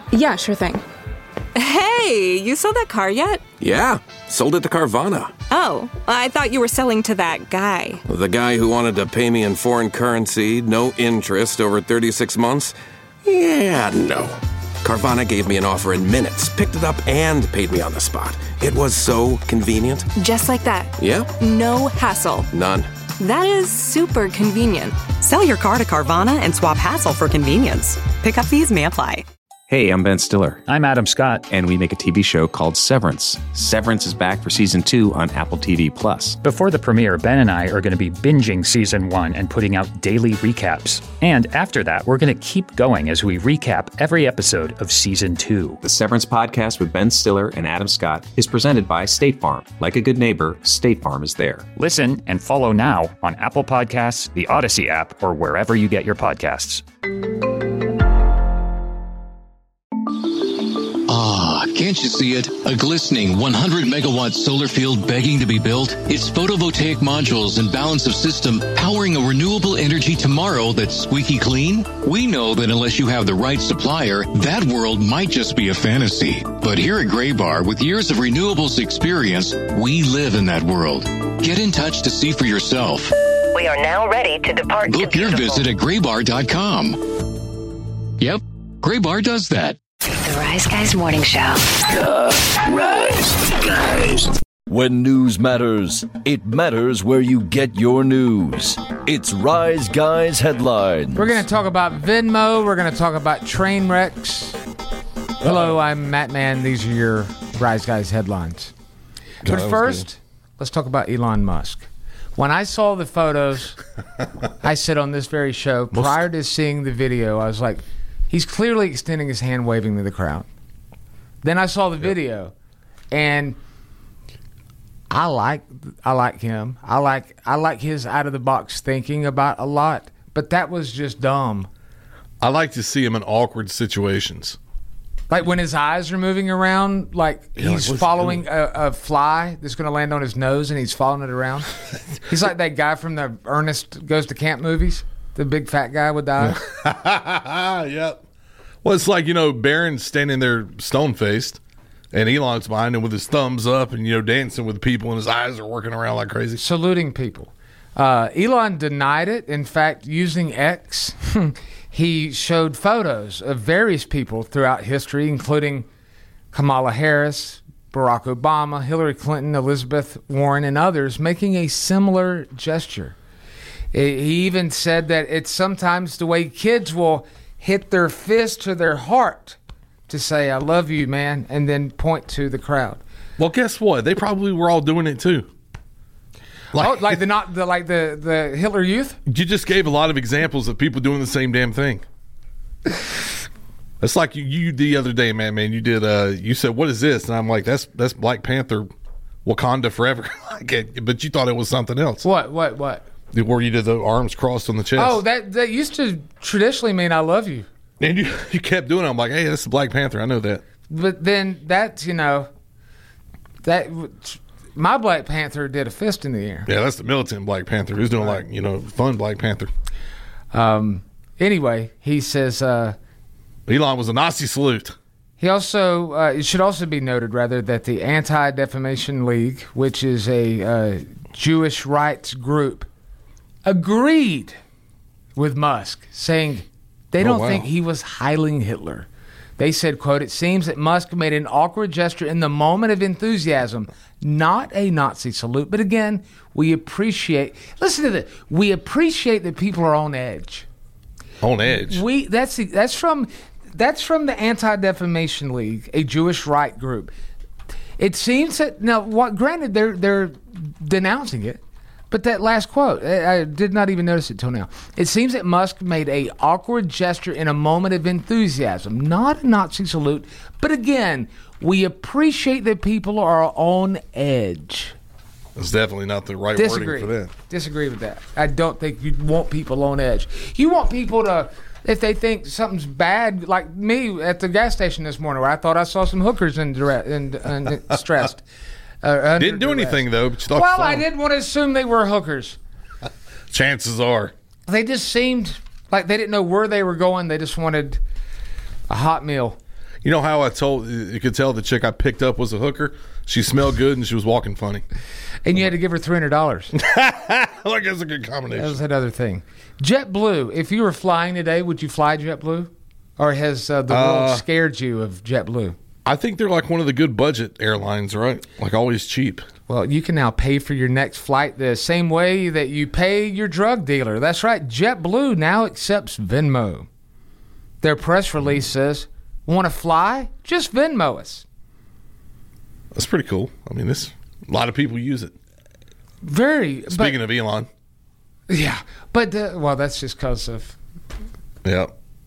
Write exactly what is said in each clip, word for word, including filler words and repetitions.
Yeah, sure thing. Hey, you sold that car yet? Yeah, sold it to Carvana. Oh, I thought you were selling to that guy. The guy who wanted to pay me in foreign currency, no interest, over thirty-six months? Yeah, no. Carvana gave me an offer in minutes, picked it up, and paid me on the spot. It was so convenient. Just like that. Yep. No hassle. None. That is super convenient. Sell your car to Carvana and swap hassle for convenience. Pickup fees may apply. Hey, I'm Ben Stiller. I'm Adam Scott. And we make a T V show called Severance. Severance is back for season two on Apple T V Plus. Before the premiere, Ben and I are going to be binging season one and putting out daily recaps. And after that, we're going to keep going as we recap every episode of season two. The Severance podcast with Ben Stiller and Adam Scott is presented by State Farm. Like a good neighbor, State Farm is there. Listen and follow now on Apple Podcasts, the Odyssey app, or wherever you get your podcasts. Ah, can't you see it? A glistening one hundred megawatt solar field begging to be built? Its photovoltaic modules and balance of system powering a renewable energy tomorrow that's squeaky clean? We know that unless you have the right supplier, that world might just be a fantasy. But here at Graybar, with years of renewables experience, we live in that world. Get in touch to see for yourself. We are now ready to depart. Book your visit at graybar dot com. Yep, Graybar does that. The Rise Guys Morning Show. The Rise Guys. When news matters, it matters where you get your news. It's Rise Guys Headlines. We're going to talk about Venmo. We're going to talk about train wrecks. Hello, I'm Matt Mann. These are your Rise Guys Headlines. God, but first, good. let's talk about Elon Musk. When I saw the photos, I said on this very show, prior to seeing the video, I was like, he's clearly extending his hand, waving to the crowd. Then I saw the yep. video, and I like I like him. I like I like his out of the box thinking about a lot. But that was just dumb. I like to see him in awkward situations, like when his eyes are moving around, like yeah, he's like, following he a, a fly that's going to land on his nose, and he's following it around. He's like that guy from the Ernest Goes to Camp movies. The big fat guy with the eye. Yep. Well, it's like, you know, Barron's standing there stone-faced, and Elon's behind him with his thumbs up and, you know, dancing with people, and his eyes are working around like crazy. Saluting people. Uh, Elon denied it. In fact, using X, he showed photos of various people throughout history, including Kamala Harris, Barack Obama, Hillary Clinton, Elizabeth Warren, and others, making a similar gesture. He even said that it's sometimes the way kids will hit their fist to their heart to say, I love you, man, and then point to the crowd. Well, guess what? They probably were all doing it, too. Like, oh, like the not the like the, the Hitler Youth? You just gave a lot of examples of people doing the same damn thing. It's like you, you the other day, man, man, you did, uh, you said, what is this? And I'm like, that's that's Black Panther, Wakanda Forever. But you thought it was something else. What, what, what? Where you did the arms crossed on the chest. Oh, that that used to traditionally mean I love you. And you, you kept doing it. I'm like, hey, that's the Black Panther. I know that. But then that's, you know, that my Black Panther did a fist in the air. Yeah, that's the militant Black Panther. He's doing right. like, you know, fun Black Panther. Um. Anyway, he says. Uh, Elon was a Nazi salute. He also, uh, it should also be noted, rather, that the Anti-Defamation League, which is a uh, Jewish rights group, agreed with Musk, saying they don't oh, wow. think he was Heiling Hitler. They said, quote, it seems that Musk made an awkward gesture in the moment of enthusiasm, not a Nazi salute. But again, we appreciate, listen to this, we appreciate that people are on edge. On edge? We That's that's from that's from the Anti-Defamation League, a Jewish right group. It seems that, now, what? granted, they're they're denouncing it, but that last quote, I did not even notice it till now. It seems that Musk made a awkward gesture in a moment of enthusiasm, not a Nazi salute. But again, we appreciate that people are on edge. It's definitely not the right Disagree. wording for that. Disagree with that. I don't think you want people on edge. You want people to, if they think something's bad, like me at the gas station this morning where I thought I saw some hookers in, in, in stressed. Uh, Didn't do duress. anything, though. But you thought well, I didn't want to assume they were hookers. Chances are. They just seemed like they didn't know where they were going. They just wanted a hot meal. You know how I told you could tell the chick I picked up was a hooker? She smelled good and she was walking funny. And you had to give her three hundred dollars. Like that's a good combination. That was another thing. JetBlue, if you were flying today, would you fly JetBlue? Or has uh, the world Uh, scared you of JetBlue? I think they're like one of the good budget airlines, right? Like always cheap. Well, you can now pay for your next flight the same way that you pay your drug dealer. That's right. JetBlue now accepts Venmo. Their press release says, want to fly? Just Venmo us. That's pretty cool. I mean, this a lot of people use it. Very. Speaking but, of Elon. Yeah. But, uh, well, that's just because of... Yeah.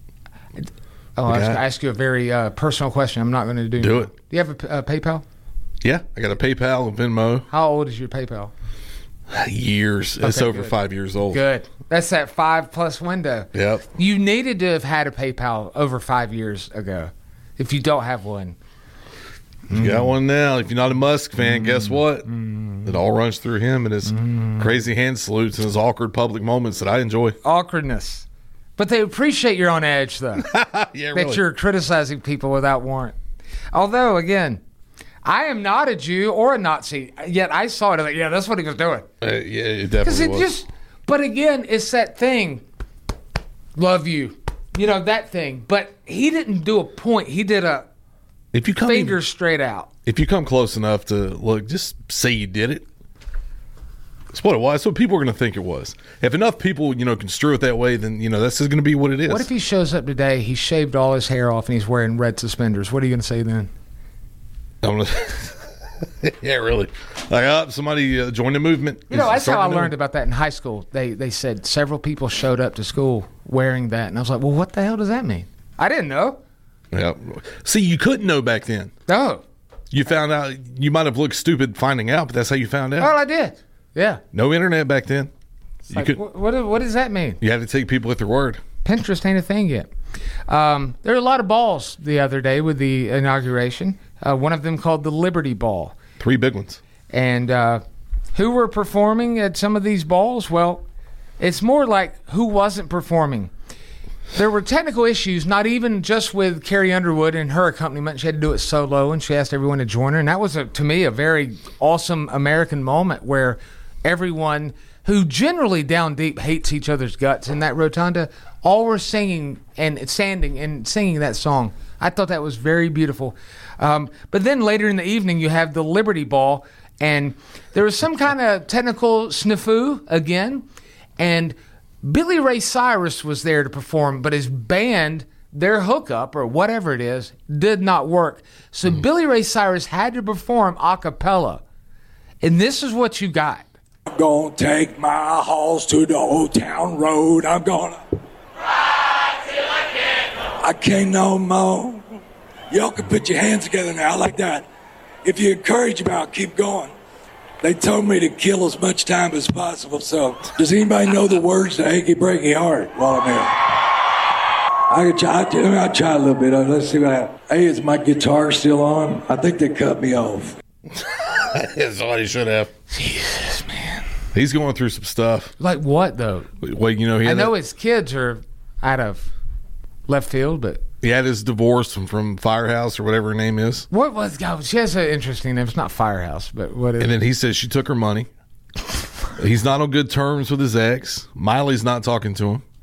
Oh, I Yeah. ask, ask you a very uh, personal question. I'm not going to do Do now. it. Do you have a, a PayPal? Yeah, I got a PayPal and Venmo. How old is your PayPal? Years. It's Okay, over good. five years old. Good. That's that five plus window. Yep. You needed to have had a PayPal over five years ago. If you don't have one, You got one now. If you're not a Musk fan, guess what? It all runs through him and his crazy hand salutes and his awkward public moments that I enjoy. awkwardness. But they appreciate you're on edge, though. Yeah, that really. you're criticizing people without warrant. Although, again, I am not a Jew or a Nazi, yet I saw it. Like, yeah, that's what he was doing. Uh, yeah, it Because definitely it was. just, but again, it's that thing. Love you, you know that thing. But he didn't do a point. He did a if you come finger even- straight out. if you come close enough to look, just say you did it. That's what it was. That's what people are going to think it was. If enough people, you know, construe it that way, then you know that's just going to be what it is. What if he shows up today? He shaved all his hair off and he's wearing red suspenders. What are you going to say then? I'm gonna yeah, really. Like, uh, somebody uh, joined the movement. You know, that's how I Starting to- learned about that in high school. They they said several people showed up to school wearing that, and I was like, well, what the hell does that mean? I didn't know. Yeah. See, you couldn't know back then. No. You found out. You might have looked stupid finding out, but that's how you found out. Well, I did. Yeah. No internet back then. You Like, could. wh- what what does that mean? You had to take people at their word. Pinterest ain't a thing yet. Um, there were a lot of balls the other day with the inauguration. Uh, one of them called the Liberty Ball. Three big ones. And uh, who were performing at some of these balls? Well, it's more like who wasn't performing. There were technical issues, not even just with Carrie Underwood and her accompaniment. She had to do it solo, and she asked everyone to join her. And that was, a, to me, a very awesome American moment where everyone who generally down deep hates each other's guts in that rotunda all were singing and standing and singing that song. I thought that was very beautiful. Um, but then later in the evening, you have the Liberty Ball, and there was some kind of technical snafu again, and Billy Ray Cyrus was there to perform, but his band, their hookup or whatever it is, did not work. So Mm. Billy Ray Cyrus had to perform a cappella, and this is what you got. I'm gonna take my horse to the old town road. I'm gonna ride till I can't go. I can't no more. Y'all can put your hands together now like that. If you encourage about, keep going. They told me to kill as much time as possible. So, does anybody know the words to "Achy Breaky Heart"? While I'm here, I can try. I will try a little bit. Let's see what happens. Hey, is my guitar still on? I think they cut me off. That's all he should have. Jesus, man. He's going through some stuff. Like what, though? Well, you know, he I had, know that, his kids are out of left field, but he had his divorce from, from Firehouse or whatever her name is. what was God? She has an interesting name. It's not Firehouse, but what is And it? then he says she took her money. He's not on good terms with his ex. Miley's not talking to him.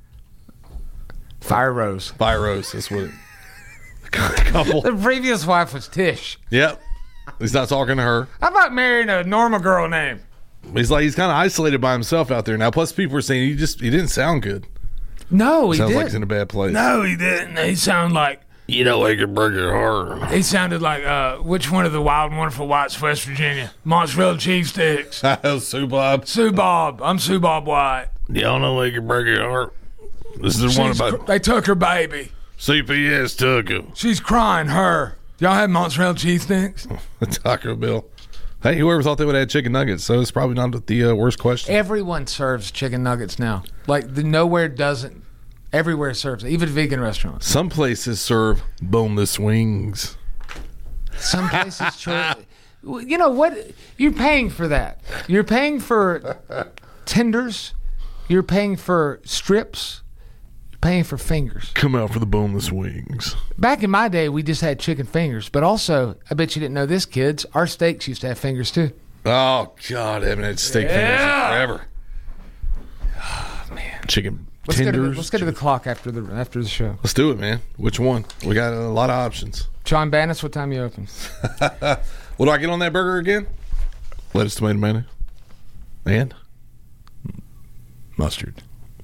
Fire Rose. Fire Rose. That's what it. Couple. The previous wife was Tish. Yep. He's not talking to her. How about marrying a normal girl name? He's like he's kind of isolated by himself out there now. Plus, people are saying he just he didn't sound good. No, he Sounds didn't. like he's in a bad place. No, he didn't. He sounded like You know, I could break your heart. he sounded like uh, which one of the Wild and Wonderful Whites, West Virginia? Mozzarella cheese sticks. Sue Bob. Sue Bob. I'm Sue Bob White. Y'all know I could break your heart. This is the one She's about cr- they took her baby. C P S took him. She's crying. Her. Y'all have mozzarella cheese sticks? Taco Bill. Hey, whoever thought they would add chicken nuggets, so it's probably not the uh, worst question. Everyone serves chicken nuggets now. Like the nowhere doesn't. Everywhere serves it, even vegan restaurants. Some places serve boneless wings. Some places serve. You know what? You're paying for that. You're paying for tenders. You're paying for strips. You're paying for fingers. Come out for the boneless wings. Back in my day, we just had chicken fingers. But also, I bet you didn't know this, kids. Our steaks used to have fingers, too. Oh, God. I haven't had steak Yeah. fingers in forever. Oh, man. Chicken Let's tenders. Go to the, let's go to the clock after the after the show. Let's do it, man. Which one? We got a lot of options. John Bannis, what time you open? What do I get on that burger again? Lettuce, tomato, mayonnaise. And? Mustard.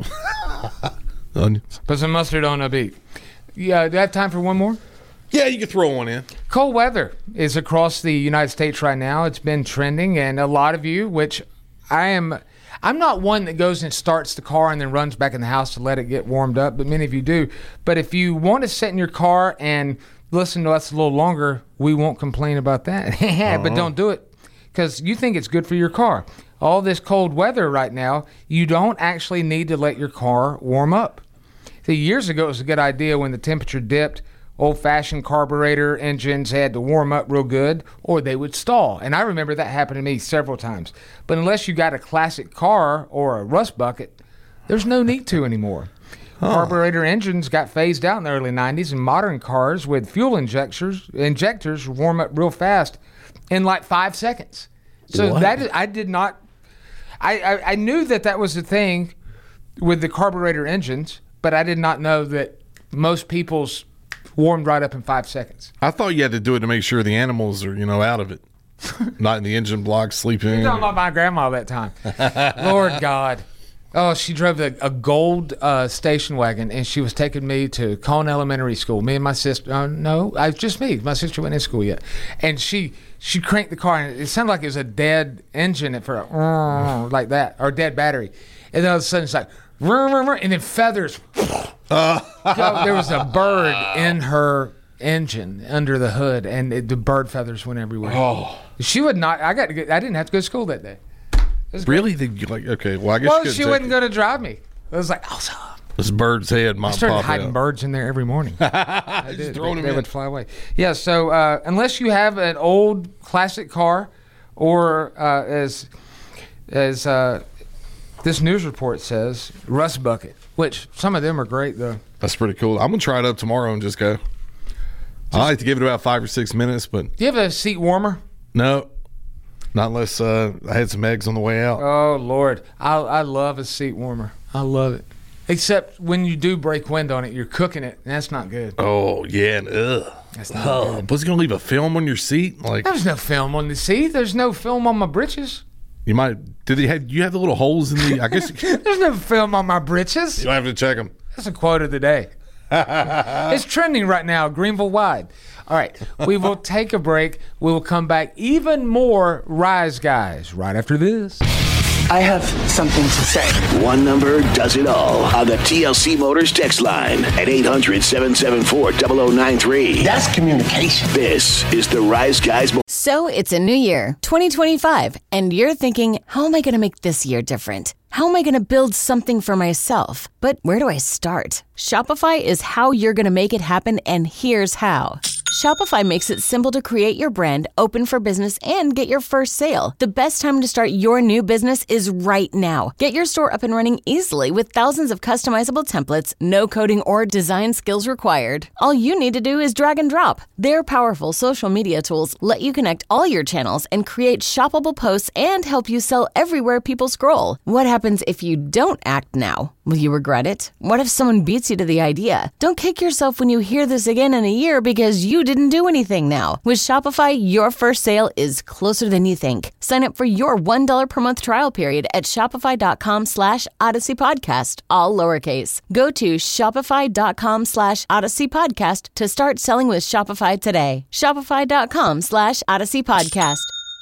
Onions. Put some mustard on a beef. Yeah, do I have time for one more? Yeah, you can throw one in. Cold weather is across the United States right now. It's been trending, and a lot of you, which I am, I'm not one that goes and starts the car and then runs back in the house to let it get warmed up, but many of you do. But if you want to sit in your car and listen to us a little longer, we won't complain about that. uh-huh. But don't do it because you think it's good for your car. All this cold weather right now, you don't actually need to let your car warm up. See, years ago, it was a good idea when the temperature dipped. Old-fashioned carburetor engines had to warm up real good, or they would stall. And I remember that happened to me several times. But unless you got a classic car or a rust bucket, there's no need to anymore. Huh. Carburetor engines got phased out in the early nineties, and modern cars with fuel injectors injectors warm up real fast in like five seconds. So what? that is, I did not. I, I I knew that that was the thing with the carburetor engines, but I did not know that most people's warmed right up in five seconds. I thought you had to do it to make sure the animals are, you know, out of it. Not in the engine block sleeping. You're talking about my grandma that time. Lord God. Oh, she drove a, a gold uh, station wagon, and she was taking me to Cone Elementary School. Me and my sister. Uh, no, I, just me. My sister wasn't in school yet. And she she cranked the car, and it sounded like it was a dead engine at first, uh, like that, or dead battery. And then all of a sudden, it's like, and then feathers. God, there was a bird in her engine under the hood, and it, the bird feathers went everywhere. Oh, she would not. I got. To get, I didn't have to go to school that day. Really? They, like, okay. Well, I guess well, you she wasn't going to drive me. It was like, awesome. This bird's head might I started pop hiding out. birds in there every morning. I Just did. throwing they them in. would fly away. Yeah. So uh, unless you have an old classic car, or uh, as as uh, this news report says, rust bucket, which some of them are great though. That's pretty cool. I'm gonna try it up tomorrow and just go. Just, I like to give it about five or six minutes, but do you have a seat warmer? No, not unless uh, I had some eggs on the way out. Oh Lord, I I love a seat warmer. I love it. Except when you do break wind on it, you're cooking it, and that's not good. Oh yeah, and ugh. That's not oh, good. Was it gonna leave a film on your seat? Like there's no film on the seat. There's no film on my britches. You might. Did they have? You have the little holes in the? I guess there's no film on my britches. You'll have to check them. That's a quote of the day. It's trending right now, Greenville wide. All right, we will take a break. We will come back even more Rise Guys right after this. I have something to say. One number does it all on the T L C Motors text line at eight hundred, seven seven four, zero zero nine three. That's communication. This is the Rise Guys. So it's a new year, twenty twenty-five, and you're thinking, how am I going to make this year different? How am I going to build something for myself? But where do I start? Shopify is how you're going to make it happen, and here's how. Shopify makes it simple to create your brand, open for business, and get your first sale. The best time to start your new business is right now. Get your store up and running easily with thousands of customizable templates, no coding or design skills required. All you need to do is drag and drop. Their powerful social media tools let you connect all your channels and create shoppable posts and help you sell everywhere people scroll. What happens if you don't act now? Will you regret it? What if someone beats you to the idea? Don't kick yourself when you hear this again in a year because you didn't do anything now. With Shopify, your first sale is closer than you think. Sign up for your one dollar per month trial period at shopify.com slash Odyssey Podcast, all lowercase. Go to shopify.com slash Odyssey Podcast to start selling with Shopify today. Shopify.com slash Odyssey Podcast.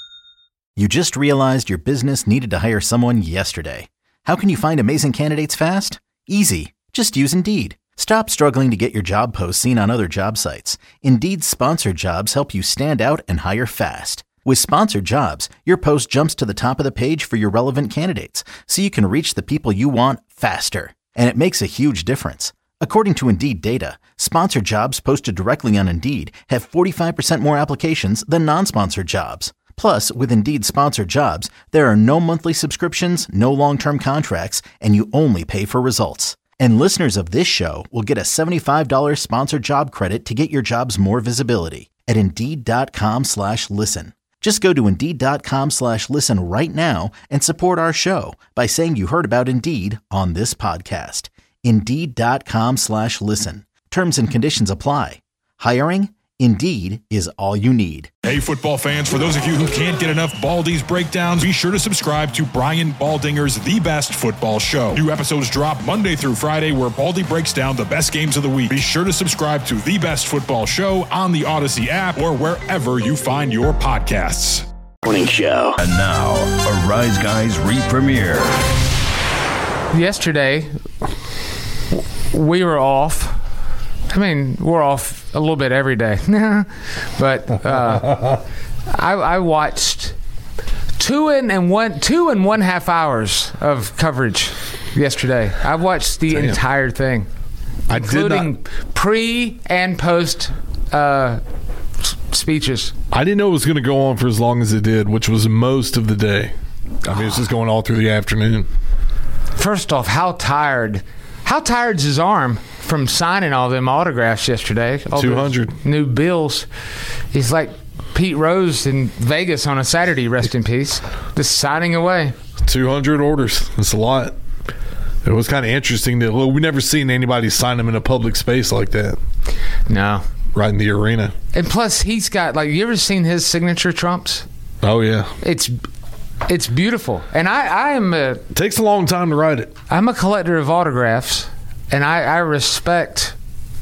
You just realized your business needed to hire someone yesterday. How can you find amazing candidates fast? Easy. Just use Indeed. Stop struggling to get your job posts seen on other job sites. Indeed's sponsored jobs help you stand out and hire fast. With sponsored jobs, your post jumps to the top of the page for your relevant candidates, so you can reach the people you want faster. And it makes a huge difference. According to Indeed data, sponsored jobs posted directly on Indeed have forty-five percent more applications than non-sponsored jobs. Plus, with Indeed sponsored jobs, there are no monthly subscriptions, no long-term contracts, and you only pay for results. And listeners of this show will get a seventy-five dollars sponsored job credit to get your jobs more visibility at Indeed.com slash listen. Just go to Indeed.com slash listen right now and support our show by saying you heard about Indeed on this podcast. Indeed.com slash listen. Terms and conditions apply. Hiring? Indeed is all you need. Hey, football fans, for those of you who can't get enough Baldy's breakdowns, be sure to subscribe to Brian Baldinger's The Best Football Show. New episodes drop Monday through Friday where Baldy breaks down the best games of the week. Be sure to subscribe to The Best Football Show on the Odyssey app or wherever you find your podcasts. Morning Show. And now, a Rise Guys re-premiere. Yesterday, we were off. I mean, we're off a little bit every day. But uh, I, I watched two and, and one two and one half hours of coverage yesterday. I watched the Damn. entire thing, I including did not, pre and post uh, speeches. I didn't know it was going to go on for as long as it did, which was most of the day. I mean, it's just going all through the afternoon. First off, how tired? How tired's his arm from signing all them autographs yesterday? All two hundred new bills. He's like Pete Rose in Vegas on a Saturday, rest in peace. Just signing away. two hundred orders. That's a lot. It was kind of interesting that well, we never seen anybody sign them in a public space like that. No. Right in the arena. And plus, he's got, like, you ever seen his signature trumps? Oh, yeah. It's it's beautiful. And I, I am a... It takes a long time to write it. I'm a collector of autographs, and I, I respect...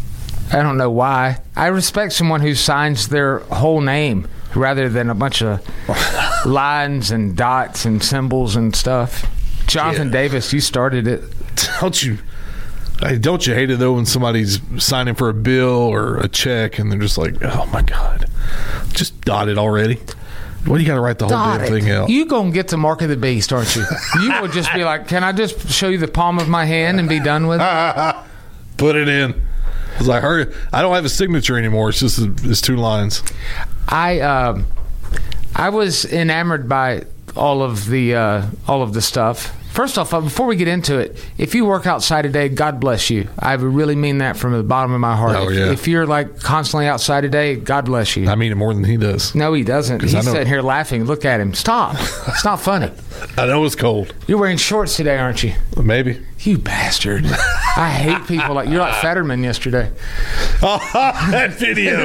I don't know why. I respect someone who signs their whole name rather than a bunch of lines and dots and symbols and stuff. Jonathan yeah. Davis, you started it. Don't you... Don't you hate it, though, when somebody's signing for a bill or a check and they're just like, oh, my God, just dot it already? What do you got to write the whole dot damn it. thing out? You going to get to Mark of the Beast, aren't you? You will just be like, can I just show you the palm of my hand and be done with it? Put it in. I was like, hurry. I don't have a signature anymore. It's just it's two lines. I um, I was enamored by all of the uh, all of the stuff. First off, before we get into it, if you work outside today, God bless you. I really mean that from the bottom of my heart. Oh, yeah. If, if you're like constantly outside today, God bless you. I mean it more than he does. No, he doesn't. He's sitting here laughing. Look at him. Stop. It's not funny. I know it's cold. You're wearing shorts today, aren't you? Maybe. You bastard. I hate people like you're like Fetterman yesterday. Oh, that video.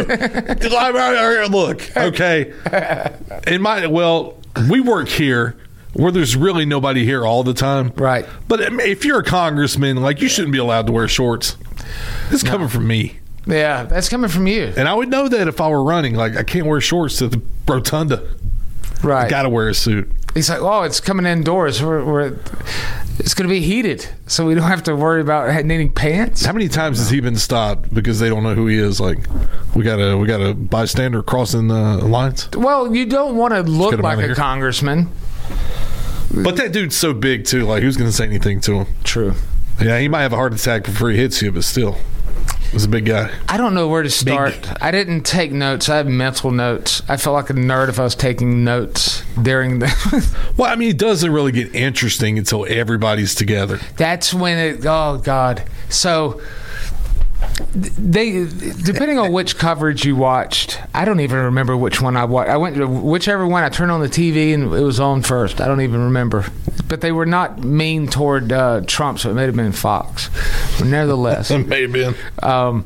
Look, okay. In my well, we work here where there's really nobody here all the time. Right. But if you're a congressman, like, you shouldn't be allowed to wear shorts. It's no. coming from me. Yeah, that's coming from you. And I would know that if I were running. Like, I can't wear shorts to the rotunda. Right. I got to wear a suit. He's like, oh, it's coming indoors. We're, we're, it's going to be heated, so we don't have to worry about needing pants. How many times no. has he been stopped because they don't know who he is? Like, we got a we got a bystander crossing the lines? Well, you don't want to look like a congressman. But that dude's so big, too. Like, who's going to say anything to him? True. Yeah, he might have a heart attack before he hits you, but still. He's a big guy. I don't know where to start. Big. I didn't take notes. I have mental notes. I felt like a nerd if I was taking notes during the... Well, I mean, it doesn't really get interesting until everybody's together. That's when it... Oh, God. So... They, depending on which coverage you watched, I don't even remember which one I watched. I went to whichever one. I turned on the T V and it was on first. I don't even remember. But they were not mean toward uh, Trump, so it may have been Fox. But nevertheless, it may have been. Um,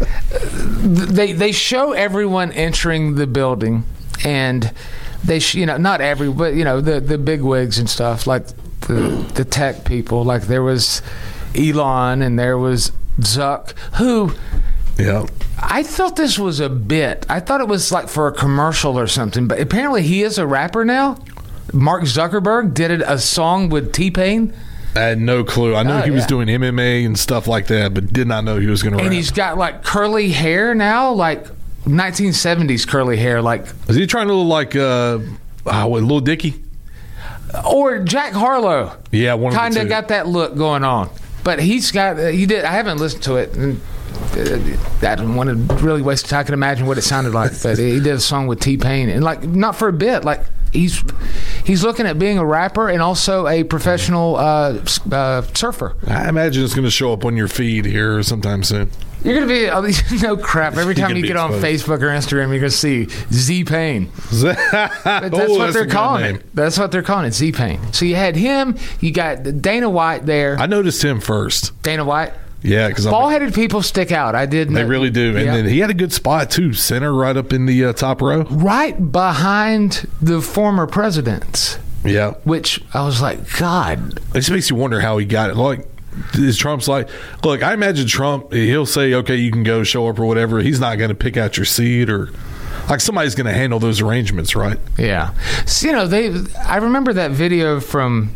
they they show everyone entering the building, and they sh- you know not every, but you know the the big wigs and stuff, like the the tech people. Like there was Elon and there was Zuck, who yeah I thought this was a bit. I thought it was like for a commercial or something, but apparently he is a rapper now. Mark Zuckerberg did a song with T-Pain. I had no clue. I know oh, he was yeah. doing M M A and stuff like that, but did not know he was going to rap. And he's got like curly hair now, like nineteen seventies curly hair. Like, is he trying to look like uh, uh what, Lil Dicky or Jack Harlow? Yeah, one kind of of got that look going on. But he's got, he did, I haven't listened to it, and I don't want to really waste time. I can imagine what it sounded like, but he did a song with T-Pain, and like, not for a bit, like he's he's looking at being a rapper and also a professional uh, uh, surfer. I imagine it's going to show up on your feed here sometime soon. You're going to be, oh, no crap, every time you get on Facebook or Instagram, you're going to see Z-Pain. That's oh, what that's they're calling name. it. That's what they're calling it, Z-Pain. So you had him, you got Dana White there. I noticed him first. Dana White? Yeah, because ball-headed people stick out. I did. They know. really do. And yeah. then he had a good spot, too, center right up in the uh, top row. Right behind the former presidents. Yeah. Which I was like, God. It just makes you wonder how he got it. Like, is Trump's like, look, I imagine Trump, he'll say, okay, you can go show up or whatever. He's not going to pick out your seat or, like, somebody's going to handle those arrangements, right? Yeah. So, you know, they, I remember that video from,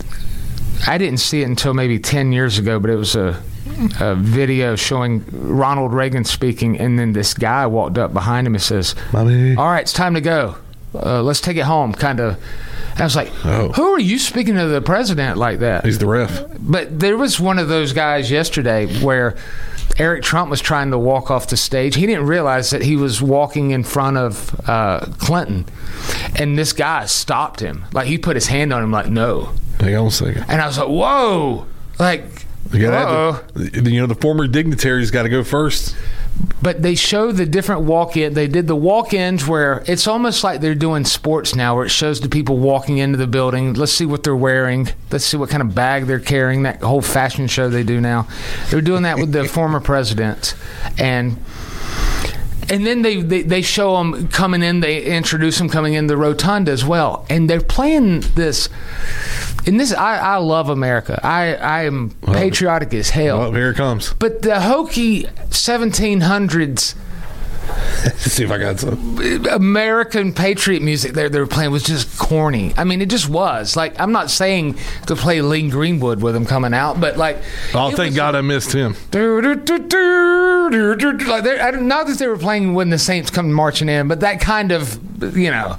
I didn't see it until maybe ten years ago, but it was a, a video showing Ronald Reagan speaking, and then this guy walked up behind him and says, Mommy. All right, it's time to go. Uh, let's take it home, kind of. I was like, oh. Who are you speaking to the president like that? He's the ref. But there was one of those guys yesterday where Eric Trump was trying to walk off the stage. He didn't realize that he was walking in front of uh, Clinton, and this guy stopped him. Like, he put his hand on him like, no. Hang on a second. And I was like, whoa. Like, you, gotta have to, you know, the former dignitaries got to go first. But they show the different walk-in. They did the walk-ins where it's almost like they're doing sports now, where it shows the people walking into the building. Let's see what they're wearing. Let's see what kind of bag they're carrying. That whole fashion show they do now. They're doing that with the former president. And and then they, they, they show them coming in. They introduce them coming in the rotunda as well. And they're playing this. And this, I, I love America. I, I am patriotic as hell. Well, here it comes. But the hokey seventeen hundreds Let's see if I got some American patriot music they were playing was just corny. I mean, it just was. Like, I'm not saying to play Lee Greenwood with him coming out, but like, oh, thank God I missed him. Like, I, not that they were playing when the Saints come marching in, but that kind of, you know.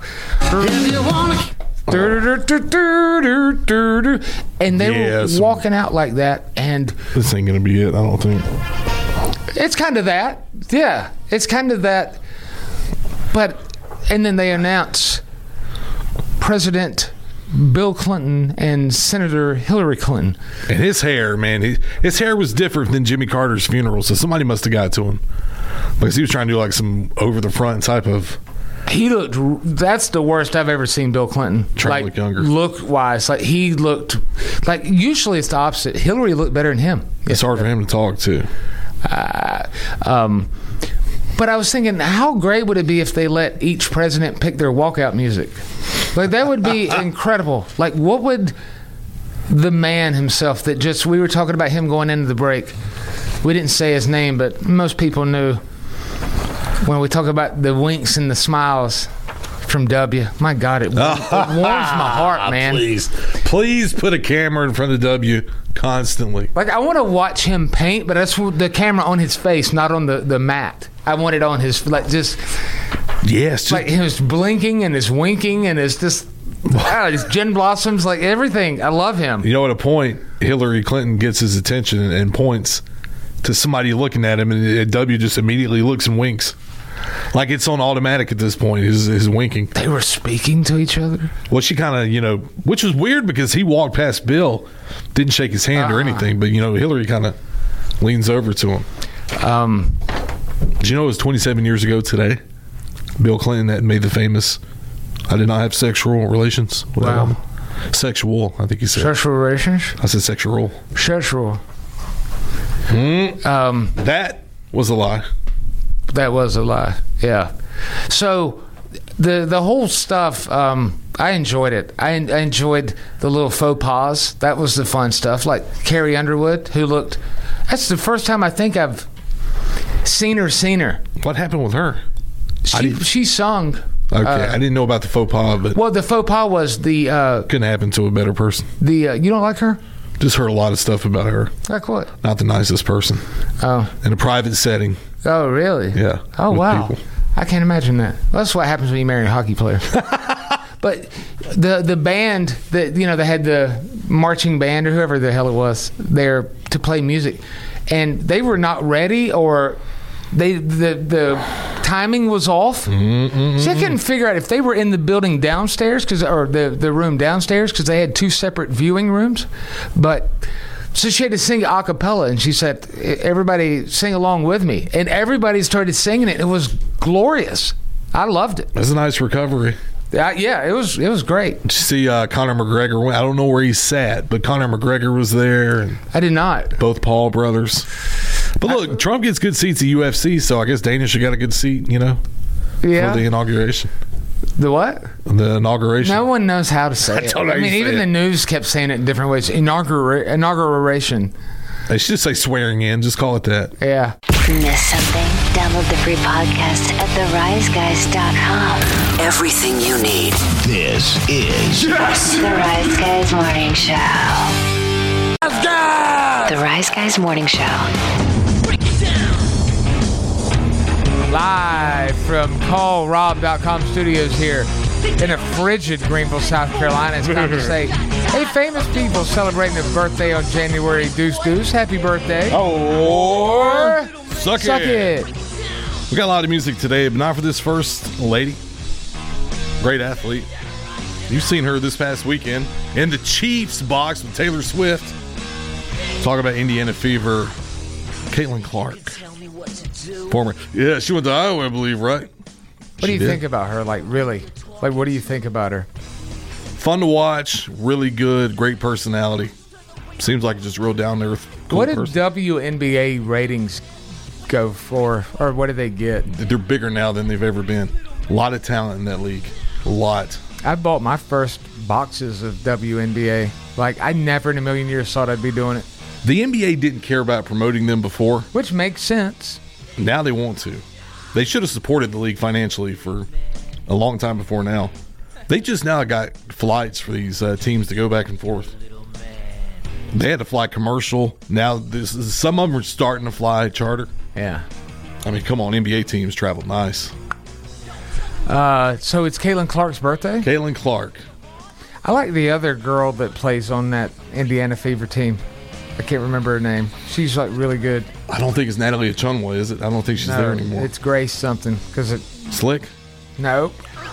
And they yeah, were walking out like that, and this ain't gonna be it. I don't think it's kind of that. Yeah, it's kind of that. But and then they announce President Bill Clinton and Senator Hillary Clinton. And his hair, man, he, his hair was different than Jimmy Carter's funeral, so somebody must have got to him because he was trying to do like some over the front type of. He looked. That's the worst I've ever seen Bill Clinton. Trying like, to look younger. Look wise, like he looked. Like usually it's the opposite. Hillary looked better than him. It's hard for him to talk too. Uh, um, but I was thinking, how great would it be if they let each president pick their walkout music? Like that would be incredible. Like what would the man himself that just we were talking about him going into the break. We didn't say his name, but most people knew. When we talk about the winks and the smiles from W, my God, it, warms, it warms my heart, man. Please, please put a camera in front of W constantly. Like, I want to watch him paint, but that's the camera on his face, not on the, the mat. I want it on his, like, just... Yes. Just, like, his blinking and his winking and his just... Wow, his gin blossoms, like, everything. I love him. You know, at a point, Hillary Clinton gets his attention and, and points to somebody looking at him, and W just immediately looks and winks. Like it's on automatic at this point, his, his winking. They were speaking to each other? Well, she kind of, you know, which was weird because he walked past Bill, didn't shake his hand uh, or anything, but, you know, Hillary kind of leans over to him. Um, Did you know it was twenty-seven years ago today? Bill Clinton that made the famous, I did not have sexual relations with wow. that woman. Sexual, I think he said. Sexual relations? I said sexual. Sexual. Mm, um, that was a lie. That was a lie. Yeah. So the the whole stuff, um, I enjoyed it. I, I enjoyed the little faux pas. That was the fun stuff. Like Carrie Underwood, who looked. That's the first time I think I've seen her. Seen her. What happened with her? She she sung. Okay, uh, I didn't know about the faux pas, but well, the faux pas was the uh, couldn't happen to a better person. The uh, you don't like her? Just heard a lot of stuff about her. Like what? Not the nicest person. Oh. In a private setting. Oh, really? Yeah. Oh, wow. People. I can't imagine that. Well, that's what happens when you marry a hockey player. But the the band that you know they had the marching band or whoever the hell it was there to play music, and they were not ready, or they the the timing was off. Mm-mm-mm. See, I couldn't figure out if they were in the building downstairs, cause, or the, the room downstairs, because they had two separate viewing rooms. But so she had to sing a cappella, and she said, everybody sing along with me. And everybody started singing it. It was glorious. I loved it. That's a nice recovery. Uh, yeah, it was it was great. Did you see uh, Conor McGregor? I don't know where he sat, but Conor McGregor was there. And I did not. Both Paul brothers. But look, I, Trump gets good seats at U F C, so I guess Dana should got a good seat, you know, yeah. for the inauguration. The what? The inauguration. No one knows how to say I it. don't know I mean, even it. the news kept saying it in different ways. Inaugura- inauguration. They should say swearing in. Just call it that. Yeah. Miss something? Download the free podcast at the rise guys dot com. Everything you need. This is yes! The Rise Guys Morning Show. Rise Guys! The Rise Guys Morning Show. Live from call rob dot com studios here in a frigid Greenville, South Carolina. It's time to say, hey, famous people celebrating a birthday on January Deuce Deuce. Happy birthday. Or suck, suck it. it. We got a lot of music today, but not for this first lady. Great athlete. You've seen her this past weekend in the Chiefs box with Taylor Swift. Talk about Indiana Fever. Caitlin Clark. Former. Yeah, she went to Iowa, I believe, right? What she do you did. think about her? Like, really? Like, what do you think about her? Fun to watch. Really good. Great personality. Seems like just real down there. Cool what did person. W N B A ratings go for? Or what did they get? They're bigger now than they've ever been. A lot of talent in that league. A lot. I bought my first boxes of W N B A. Like, I never in a million years thought I'd be doing it. The N B A didn't care about promoting them before. Which makes sense. Now they want to. They should have supported the league financially for a long time before now. They just now got flights for these uh, teams to go back and forth. They had to fly commercial. Now this is, some of them are starting to fly charter. Yeah. I mean, come on, N B A teams travel nice. Uh, so it's Caitlin Clark's birthday? Caitlin Clark. I like the other girl that plays on that Indiana Fever team. I can't remember her name. She's like really good. I don't think it's Natalie Achunwa, is it? I don't think she's no, there anymore. It's Grace something. Cause it, Slick? No.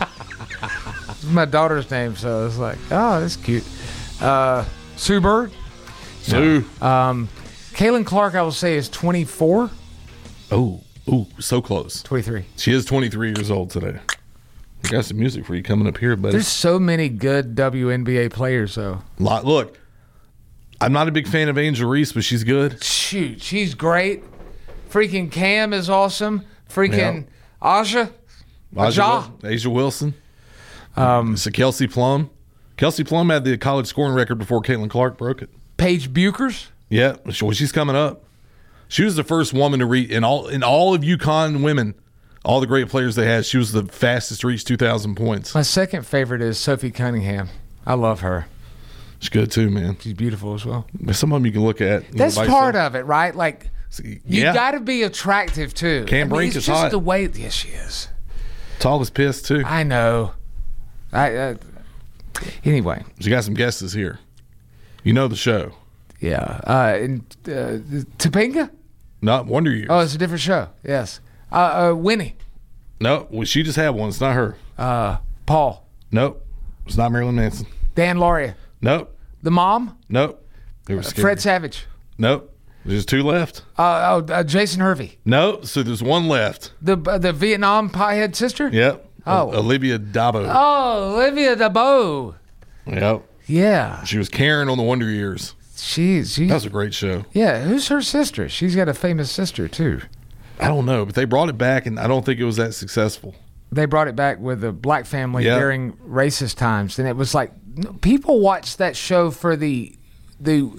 It's my daughter's name, so it's like, oh, that's cute. Uh, Sue Bird? Sue. No. Um, Caitlin Clark, I will say, is twenty-four. Oh, ooh, so close. twenty-three. She is twenty-three years old today. We got some music for you coming up here, buddy. There's so many good W N B A players, though. Lot. Look, I'm not a big fan of Angel Reese, but she's good. Shoot, she's great. Freaking Cam is awesome. Freaking yeah. Aja. Aja. Aja Wilson. Um, so Kelsey Plum. Kelsey Plum had the college scoring record before Caitlin Clark broke it. Paige Buchers. Yeah, well, she's coming up. She was the first woman to reach in all in all of UConn women. All the great players they had, she was the fastest to reach two thousand points. My second favorite is Sophie Cunningham. I love her. She's good too, man. She's beautiful as well. Some of them you can look at. That's know, part yourself. of it, right? Like, you yeah. got to be attractive too. Cam I mean, Brink it's is just hot. the way. Yes, she is. Tall as piss too. I know. I uh, anyway. She got some guesses here. You know the show. Yeah. Uh, and, uh, Topanga? No, Wonder Years. Oh, it's a different show. Yes. Uh, uh, Winnie. No, well, she just had one. It's not her. Uh, Paul. Nope. It's not Marilyn Manson. Dan Lauria. Nope. The mom. Nope. It was uh, Fred Savage. Nope. There's two left. Uh, oh, uh, Jason Hervey. Nope. So there's one left. The uh, the Vietnam piehead sister. Yep. Oh, Olivia Dabo. Oh, Olivia Dabo. Yep. Yeah. She was Karen on the Wonder Years. She's she, that was a great show. Yeah. Who's her sister? She's got a famous sister too. I don't know, but they brought it back, and I don't think it was that successful. They brought it back with a black family yep. during racist times, and it was like people watched that show for the the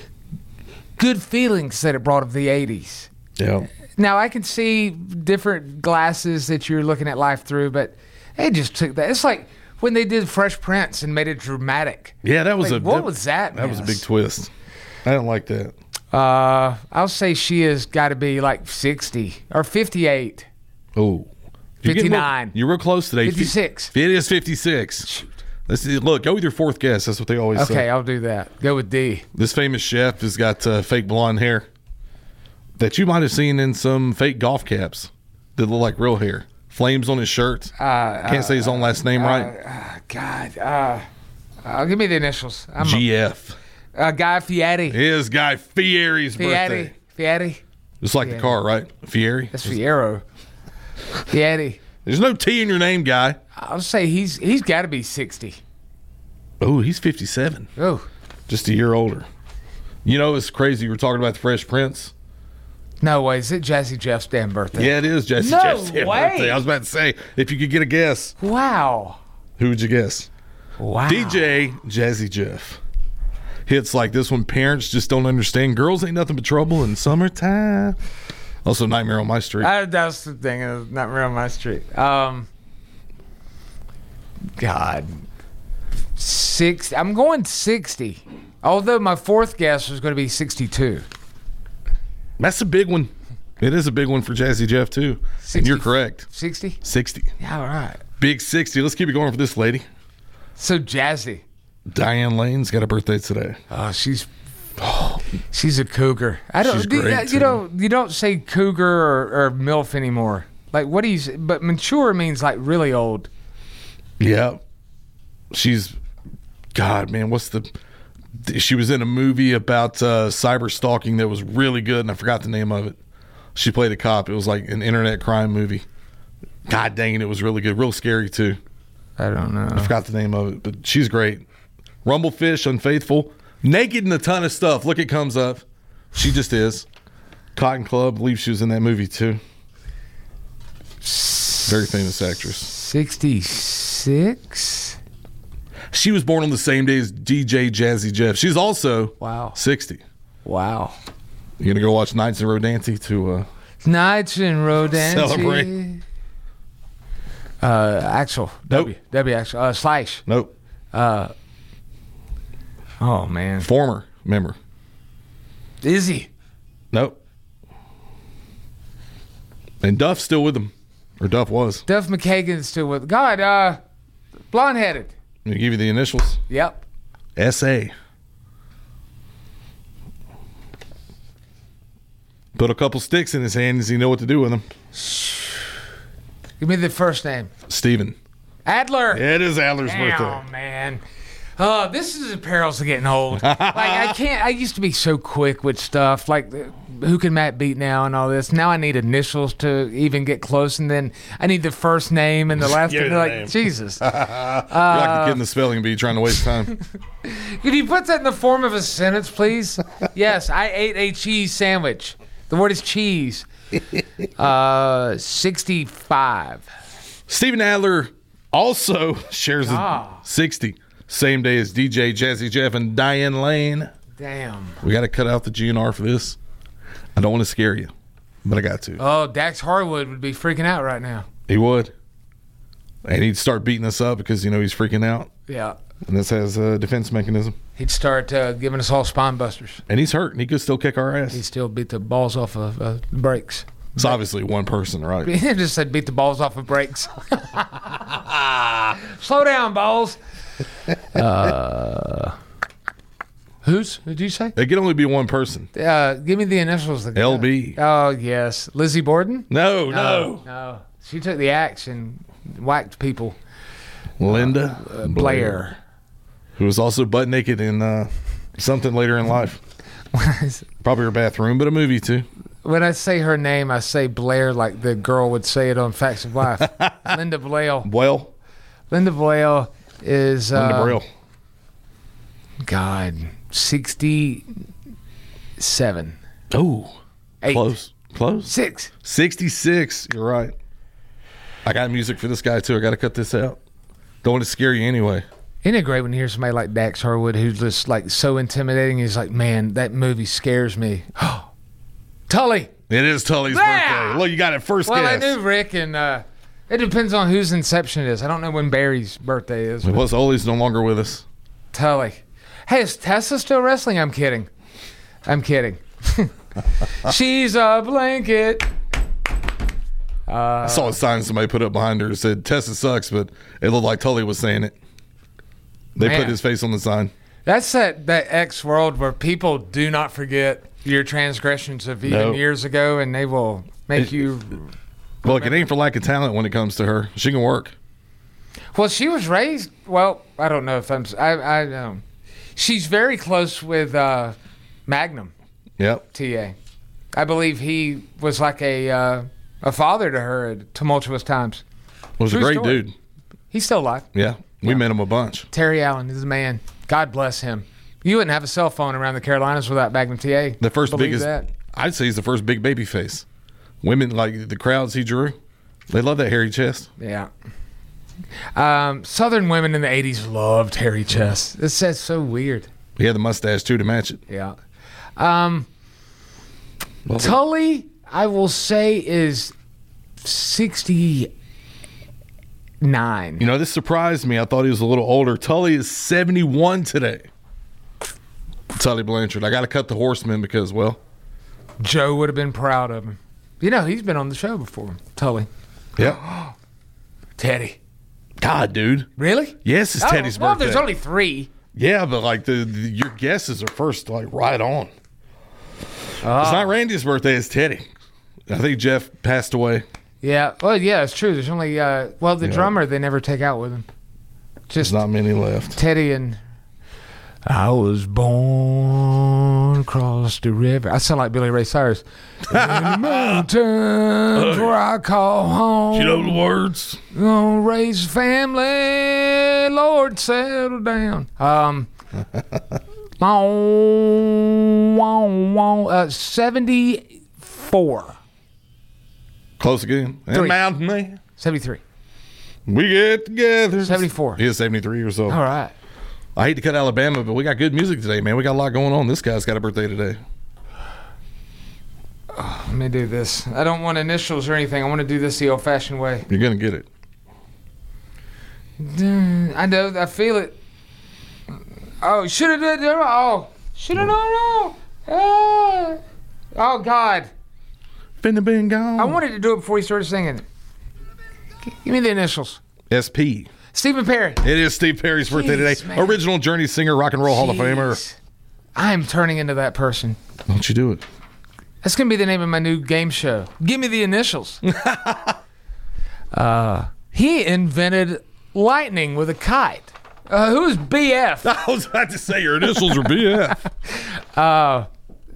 good feelings that it brought of the eighties. Yeah. Now I can see different glasses that you're looking at life through, but they just took that. It's like when they did Fresh Prince and made it dramatic. Yeah, that was like, a what that, was that? That mess? was a big twist. I didn't like that. Uh, I'll say she has got to be like sixty or fifty-eight. Oh, fifty-nine. You were close today. fifty-six. It is fifty-six. Shoot. Let's see, look, go with your fourth guess. That's what they always okay, say. Okay, I'll do that. Go with D. This famous chef has got uh, fake blonde hair that you might have seen in some fake golf caps. that look like real hair. Flames on his shirt. Uh, Can't say his own last name uh, right. Uh, God. Uh, uh, give me the initials. I'm G F. A, uh, Guy Fieri. It is Guy Fieri's Fieri. birthday. Fieri. Just like Fieri. the car, right? Fieri? That's Fiero. Fieri. There's no T in your name, Guy. I'll say he's he's got to be sixty. Oh, he's fifty-seven. Oh. Just a year older. You know, it's crazy. We're talking about the Fresh Prince. No way. Is it Jazzy Jeff's damn birthday? Yeah, it is Jazzy no Jeff's damn way. birthday. I was about to say, if you could get a guess. Wow. Who would you guess? Wow. D J Jazzy Jeff. Hits like this one, parents just don't understand. Girls ain't nothing but trouble in summertime. Also, Nightmare on My Street. I, that's the thing. It's Nightmare on My Street. Um, God. Six. I'm going sixty. Although my fourth guess was going to be sixty-two. That's a big one. It is a big one for Jazzy Jeff, too. sixty, and you're correct. sixty? sixty. Yeah, all right. Big sixty. Let's keep it going for this lady. So jazzy. Diane Lane's got a birthday today. Oh, she's oh, she's a cougar. I don't. She's do, great, you too. don't. You don't say cougar or, or MILF anymore. Like what do you? say? But mature means like really old. Yeah. She's. God, man, what's the? She was in a movie about uh, cyber stalking that was really good, and I forgot the name of it. She played a cop. It was like an internet crime movie. God dang it, it was really good. Real scary, too. I don't know. I forgot the name of it, but she's great. Rumblefish, Unfaithful, Naked and a ton of stuff. Look, it comes up. She just is. Cotton Club, I believe she was in that movie, too. Very famous actress. sixty-six? She was born on the same day as D J Jazzy Jeff. She's also wow sixty. Wow. You gonna go watch Nights in Rodanthe to uh, Nights in Rodanthe. Celebrate. Uh, Axel. Nope. W. W. Axel. Uh, Slash. Nope. Uh. Oh man. Former member. Is he? Nope. And Duff's still with him, or Duff was. Duff McKagan's still with. God. Uh, blonde headed. Let me give you the initials. Yep. S A. Put a couple sticks in his hand. Does he know what to do with them? Give me the first name. Steven. Adler. Yeah, it is Adler's Damn, birthday. Oh man. Oh, this is the perils of getting old. Like I can't. I used to be so quick with stuff. Like who can Matt beat now and all this. Now I need initials to even get close, and then I need the first name and the last name. Like name. Jesus. You're like a kid in the spelling bee trying to waste time. Could you put that in the form of a sentence, please? Yes, I ate a cheese sandwich. The word is cheese. Uh, sixty-five. Steven Adler also shares a Ah. sixty. Same day as D J Jazzy Jeff and Diane Lane. Damn. We got to cut out the G N R for this. I don't want to scare you, but I got to. Oh, Dax Harwood would be freaking out right now. He would. And he'd start beating us up because, you know, he's freaking out. Yeah. And this has a defense mechanism. He'd start uh, giving us all spine busters. And he's hurt, and he could still kick our ass. He'd still beat the balls off of uh, brakes. It's obviously one person, right? He just said beat the balls off of brakes. Slow down, balls. Uh, whose? Did you say? It can only be one person. Uh, give me the initials. Again. L B. Oh, yes. Lizzie Borden? No, No. no. No. She took the axe and whacked people. Linda Uh, Blair. Who was also butt naked in uh, something later in life. Probably her bathroom, but a movie too. When I say her name, I say Blair like the girl would say it on Facts of Life. Linda Blair. Well, Linda Blair is... Uh, Linda Braille. God, sixty-seven. Oh, Eight. close, close. Six. Sixty-six. You're right. I got music for this guy too. I got to cut this out. Don't want to scare you anyway. Isn't it great when you hear somebody like Dax Harwood who's just like so intimidating? He's like, man, that movie scares me. Tully. It is Tully's Yeah! birthday. Look, you got it first Well, guess. I knew Rick, and uh, it depends on whose inception it is. I don't know when Barry's birthday is. It was Ollie's no longer with us. Tully. Hey, is Tessa still wrestling? I'm kidding. I'm kidding. She's a blanket. Uh, I saw a sign somebody put up behind her that said Tessa sucks, but it looked like Tully was saying it. They Man. put his face on the sign. That's that, that X world where people do not forget your transgressions of even No. years ago, and they will make It- you Look, it ain't for lack of talent when it comes to her. She can work. Well, she was raised. Well, I don't know if I'm. I. I um, she's very close with uh, Magnum. Yep. T A. I believe he was like a uh, a father to her at tumultuous times. Was True a great story. dude. He's still alive. Yeah, we Yeah. met him a bunch. Terry Allen is a man. God bless him. You wouldn't have a cell phone around the Carolinas without Magnum T A. The first Believe biggest. that. I'd say he's the first big baby face. Women like the crowds he drew. They love that hairy chest. Yeah. Um, Southern women in the eighties loved hairy chests. It's that's so weird. He had the mustache too to match it. Yeah. Um, Tully, I will say, is sixty-nine. You know, this surprised me. I thought he was a little older. Tully is seventy-one today. Tully Blanchard. I got to cut the horseman because, well, Joe would have been proud of him. You know, he's been on the show before, Tully. Yeah. Teddy. God, dude. Really? Yes, it's Oh, Teddy's well, birthday. there's only three. Yeah, but like the, the your guesses are first like right on. Oh. It's not Randy's birthday, it's Teddy. I think Jeff passed away. Yeah. Well, yeah, it's true. There's only, uh, well, the Yeah. drummer they never take out with him. Just not many left. Teddy and I was born across the river. I sound like Billy Ray Cyrus. In the mountains where I call home. You know the words. Gonna raise a family, Lord, settle down. Um, uh, seventy-four. Close again. And Three. Mountain Man. seventy-three. We get together. seventy-four. He is seventy-three years old. All right. I hate to cut Alabama, but we got good music today, man. We got a lot going on. This guy's got a birthday today. Oh, let me do this. I don't want initials or anything. I want to do this the old-fashioned way. You're going to get it. I know. I feel it. Oh, should have done. Oh, should have done. Oh, ah. Oh God. Finna been gone. I wanted to do it before he started singing. G- Give me the initials. S P. Stephen Perry. It is Steve Perry's birthday Jeez, today. man. Original Journey singer, Rock and Roll Hall of Famer. I'm turning into that person. Don't you do it. That's going to be the name of my new game show. Give me the initials. uh, he invented lightning with a kite. Uh, who's B F? I was about to say your initials are B F. uh,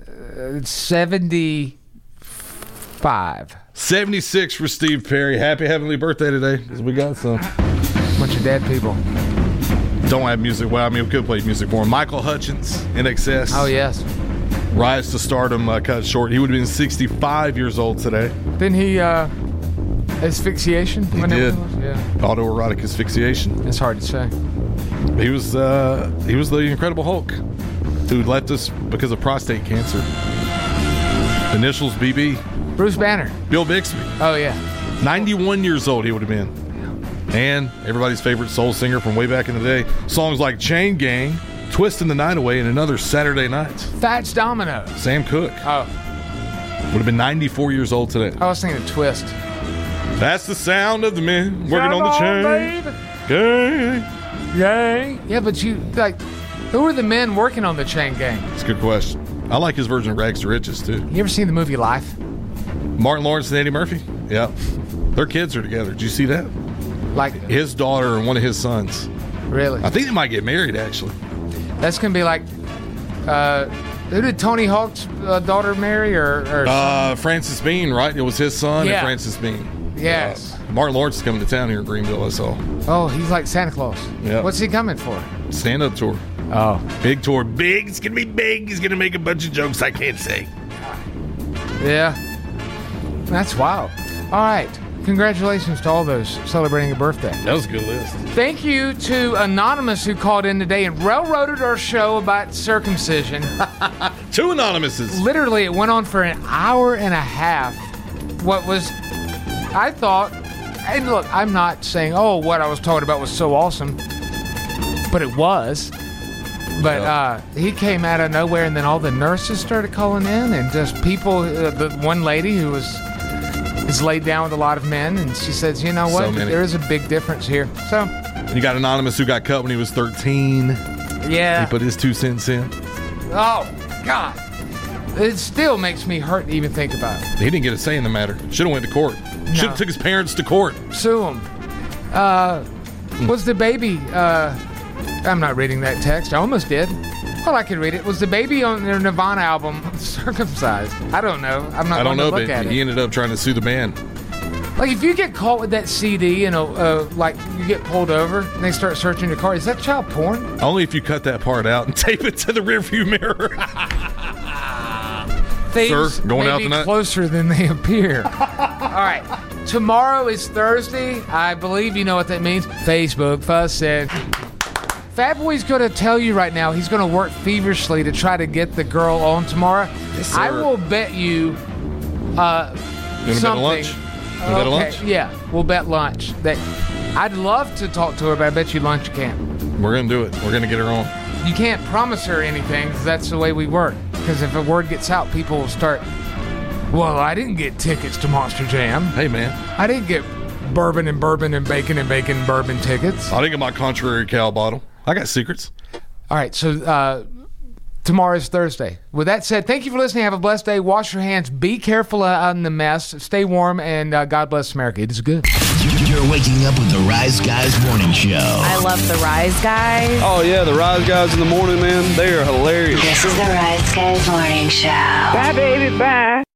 seventy-five. seventy-six for Steve Perry. Happy heavenly birthday today, because we got some. Bunch of dead people. Don't have music. Well, I mean, we could play music for him. Michael Hutchins, In Excess. Oh, yes. Rise to stardom uh, cut short. He would have been sixty-five years old today. Didn't he, uh, asphyxiation? He When it did. was? Yeah. Autoerotic asphyxiation. It's hard to say. He was uh, he was the Incredible Hulk who left us because of prostate cancer. Initials B B. Bruce Banner. Bill Bixby. Oh, yeah. ninety-one years old he would have been. And everybody's favorite soul singer from way back in the day. Songs like Chain Gang, Twisting the Night Away, and Another Saturday Night. Fats Domino. Sam Cooke. Oh. Would have been ninety-four years old today. I was thinking of Twist. That's the sound of the men working on the chain gang. Gang. Yeah, but you, like, who are the men working on the Chain Gang? That's a good question. I like his version of Rags to Riches, too. You ever seen the movie Life? Martin Lawrence and Eddie Murphy? Yeah. Their kids are together. Did you see that? Like his daughter and one of his sons. Really? I think they might get married, actually. That's going to be like, uh, who did Tony Hawk's uh, daughter marry? Or, or uh, Francis Bean, right? It was his son Yeah. and Francis Bean. Yes. Uh, Martin Lawrence is coming to town here in Greenville, I saw. Oh, he's like Santa Claus. Yeah. What's he coming for? Stand-up tour. Oh. Big tour. Big. It's going to be big. He's going to make a bunch of jokes I can't say. Yeah. That's wild. All right. Congratulations to all those celebrating a birthday. That was a good list. Thank you to Anonymous who called in today and railroaded our show about circumcision. Two Anonymouses. Literally, it went on for an hour and a half. What was, I thought, and look, I'm not saying, oh, what I was talking about was so awesome, but it was. But uh, he came out of nowhere, and then all the nurses started calling in, and just people, uh, the one lady who was is laid down with a lot of men, and she says, you know what, So many. there is a big difference here. So, You got Anonymous who got cut when he was thirteen. yeah. He put his two cents in. Oh, God. It still makes me hurt to even think about it. He didn't get a say in the matter. Should have went to court. Should have took his parents to court. Sue him. Uh, was the baby... Uh, I'm not reading that text. I almost did. Well, I could read it. Was the baby on their Nirvana album circumcised? I don't know. I'm not I don't going know, to look but at he it. ended up trying to sue the band. Like, if you get caught with that C D and, a, uh, like, you get pulled over and they start searching your car, is that child porn? Only if you cut that part out and tape it to the rearview mirror. Thieves Sir, going may out be tonight? closer than they appear. All right. Tomorrow is Thursday. I believe you know what that means. Facebook Fuss said... Fatboy's going to tell you right now he's going to work feverishly to try to get the girl on tomorrow. Yes, sir. I will bet you uh, You want to bet a something. lunch? You want to bet a lunch? Yeah, we'll bet lunch. That I'd love to talk to her, but I bet you lunch you can't. We're going to do it. We're going to get her on. You can't promise her anything because that's the way we work. Because if a word gets out, people will start, well, I didn't get tickets to Monster Jam. Hey, man. I didn't get bourbon and bourbon and bacon and bacon and bourbon tickets. I didn't get my Contrary Cow bottle. I got secrets. All right, so uh, tomorrow is Thursday. With that said, thank you for listening. Have a blessed day. Wash your hands. Be careful uh, on the mess. Stay warm, and uh, God bless America. It is good. You're waking up with the Rise Guys Morning Show. I love the Rise Guys. Oh, yeah, the Rise Guys in the morning, man. They are hilarious. This is the Rise Guys Morning Show. Bye, baby. Bye.